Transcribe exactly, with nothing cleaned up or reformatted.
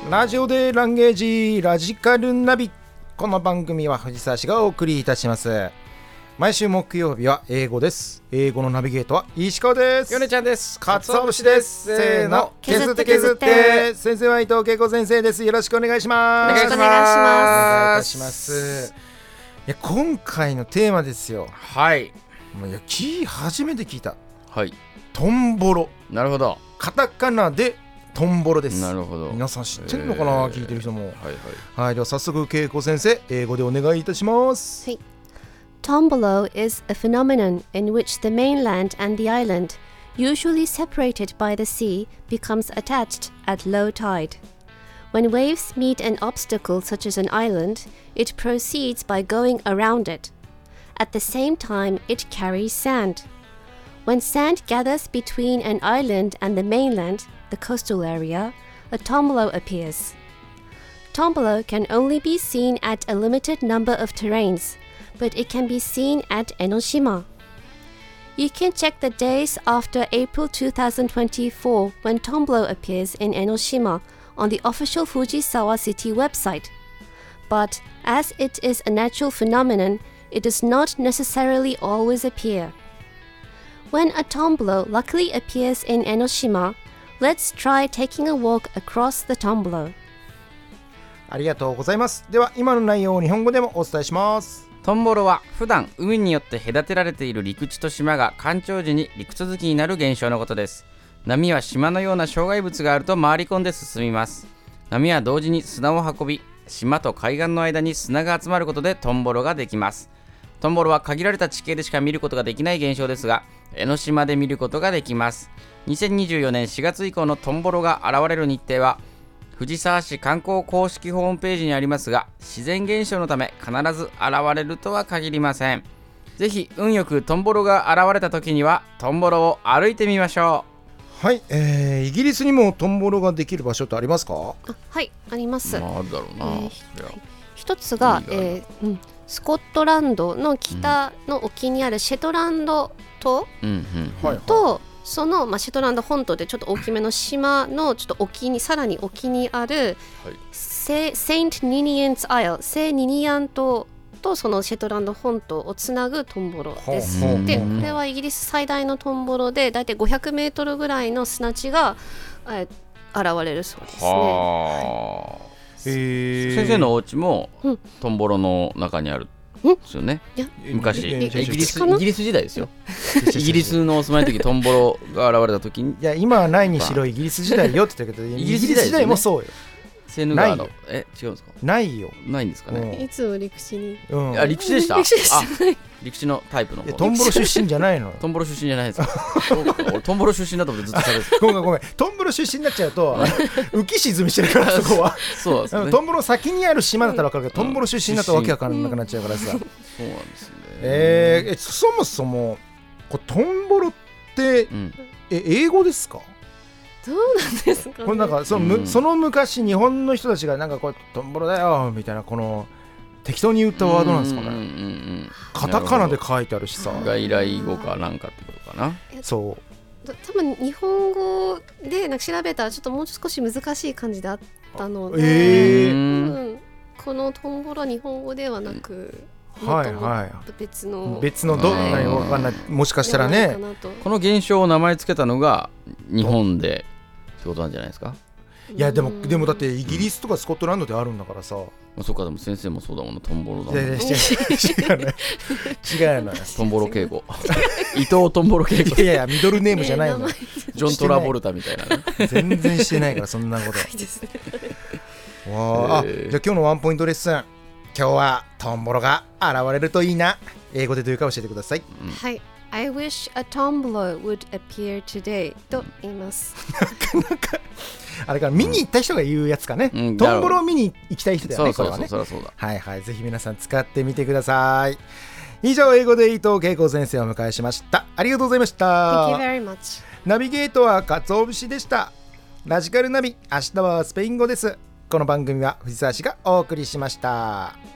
ラジオでランゲージラジカルナビ。この番組は藤沢市がお送りいたします。毎週木曜日は英語です。英語のナビゲートは石川です。 ヨネちゃんです。 かつお節です。せーの、削って削って。先生は伊藤恵子先生です。よろしくお願いします。 お願いします。お願いいたします。いや、今回のテーマですよ。 はい。 もういやき初めて聞いた。 はい。 トンボロ。 なるほど。 カタカナでトンボロです。 なるほど。 皆さん知ってるのかな、えー、聞いてる人も。はいはい。 はい、では早速恵子先生、英語でお願いいたします。 はい。Tombolo is a phenomenon in which the mainland and the island, usually separated by the sea, becomes attached at low tide. When waves meet an obstacle such as an island, it proceeds by going around it. At the same time, it carries sand. When sand gathers between an island and the mainland, the coastal area, a tombolo appears. Tombolo can only be seen at a limited number of terrains, but it can be seen at Enoshima. You can check the days after April twenty twenty-four when Tombolo appears in Enoshima on the official Fujisawa City website. But as it is a natural phenomenon, it does not necessarily always appear. When a tombolo luckily appears in Enoshima, let's try taking a walk across the tombolo. ありがとうございます。では今の内容を日本語でもお伝えします。 トンボロは普段海によって隔てられている陸地と島が干潮時に陸続きになる現象のことです。波は島のような障害物があると回り込んで進みます。波は同時に砂を運び、島と海岸の間に砂が集まることでトンボロができます。トンボロは限られた地形でしか見ることができない現象ですが、江ノ島で見ることができます。にせんにじゅうよねんしがつ以降のトンボロが現れる日程は藤沢市観光公式ホームページにありますが、自然現象のため必ず現れるとは限りません。ぜひ運よくトンボロが現れた時にはトンボロを歩いてみましょう。はい、えー、イギリスにもトンボロができる場所ってありますか？ あ、はい、あります。 なんだろうな、えー、 一つが、えーうん、スコットランドの北の沖にあるシェトランド島、うんうん、とその、まあ、シェトランド本島でちょっと大きめの島のちょっと沖にさらに沖にある、はい、セイント・ニニアンズ・アイル、聖ニニアン島とそのシェトランド本島をつなぐトンボロです。で、これはイギリス最大のトンボロでだいたいごひゃくメートルぐらいの砂地が、えー、現れるそうですね。はー、えー、先生のお家も、うん、トンボロの中にあるですよね。いや昔イギリスイギリス時代ですよ。イギリスのお住まいの時トンボロが現れた時に、いや今はないにしろイギリス時代よって言ったけど、イギリス時代もそうよ。 セーヌ川のえ違うんですか？ ないよ。 ないんですかね。 いつも陸地に。 うん、あ陸地でした。 陸地でした。 あ陸地のタイプの。 トンボロ出身じゃないの。 トンボロ出身じゃないですか。俺トンボロ出身だと思ってずっと喋って。 ごめんごめん。トンボロ出身になっちゃうと浮き沈みしてるからそこは。 そうですね。 トンボロ先にある島だったら分かるけど、トンボロ出身だとわけわからなくなっちゃうからさ。そうなんですね。 えー、そもそもこトンボロって、うん、え英語ですか？ どうなんですかね。 これなんかその、うん、その昔日本の人たちがなんかこうトンボロだよみたいなこの適当に言ったワードなんですかね。うんうんうん、カタカナで書いてあるしさ。 外来語かなんかってことかな。 そう。 多分日本語でなんか調べたらちょっともう少し難しい感じであったので、 えーうん、このトンボロは日本語ではなく、うん、 はいはい、 別の別のどんなに分かんない、もしかしたらねこの現象を名前つけたのが日本でってことなんじゃないですか。 いやでもでもだってイギリスとかスコットランドであるんだからさ、 まあ、そっかでも先生もそうだもんな、トンボロだもん。 いやいや違う違うね違うのよトンボロ敬語伊藤トンボロ敬語。 いやいやミドルネームじゃないの、 ジョン・トラボルタみたいな、ね、 全然してないからそんなことわあ、じゃあ今日のワンポイントレッスン、今日はトンボロが現れるといいな、英語でどういうか教えてください。 うん、はい、I wish a tombolo would appear today と言います。なかなかあれから見に行った人が言うやつかね、うん、トンボロを見に行きたい人だよね、これはね。はいはい、ぜひ皆さん使ってみてください。以上、英語で伊藤恵子先生をお迎えしました。ありがとうございました。 Thank you very much。 ナビゲートは鰹節でした。ラジカルナビ、明日はスペイン語です。この番組は藤沢市がお送りしました。